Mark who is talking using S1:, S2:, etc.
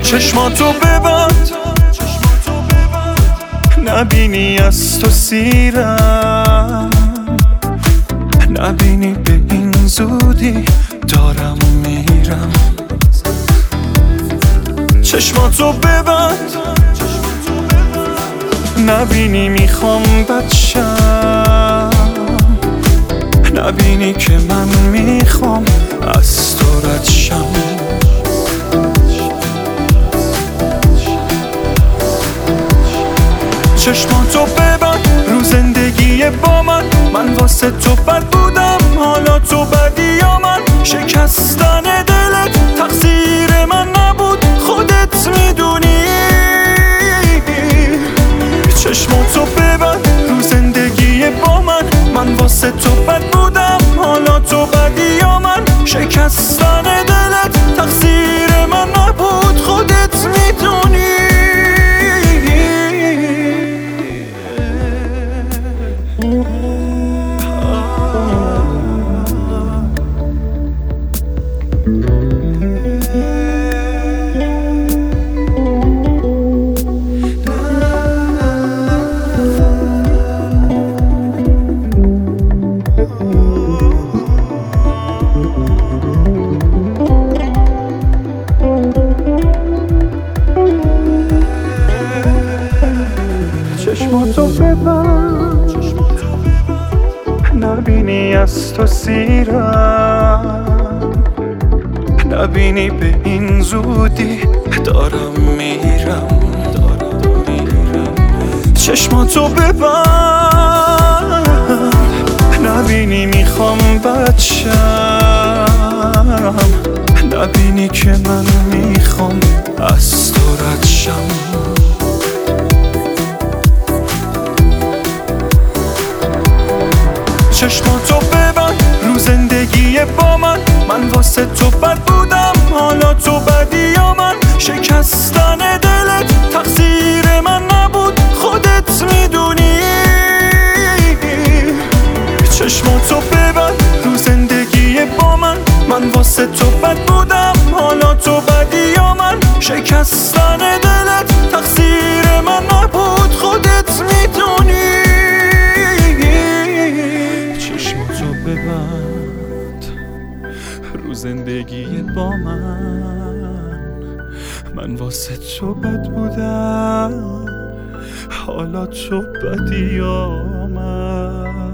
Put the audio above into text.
S1: چشماتو ببند نبینی از تو سیرم، نبینی به این زودی دارم میرم. چشماتو ببند نبینی میخوام بچم، نبینی که من میخوام از تو رد شم. چشماتو ببند رو زندگی با من واسه تو بد بودم، حالا تو بدی یا من. شکستن دلت تقصیر من نبود، خودت میدونی. چشماتو ببند رو زندگی با من واسه تو بد بودم، حالا تو بدی یا من. شکستن دلت تقصیر من نبود، خودت میدونی. چشماتو ببند نبینی از تو سیرم، نبینی به این زودی دارم میرم. چشماتو ببند نبینی میخوام بچم، نبینی که من میخوام از تو رد شم. چشماتو ببند رو زندگی با من واسه تو بد بودم، حالا تو بدی یا من. شکستن دلت تقصیر من نبود، خودت میدونی. چشماتو ببند رو زندگی با من واسه تو بد بودم، حالا تو بدی یا من. شکستن دلت تقصیر من نبود، خودت میدونی. چشماتو ببند رو زندگی با من واسه تو بد بودم، حالا تو بدی یا من.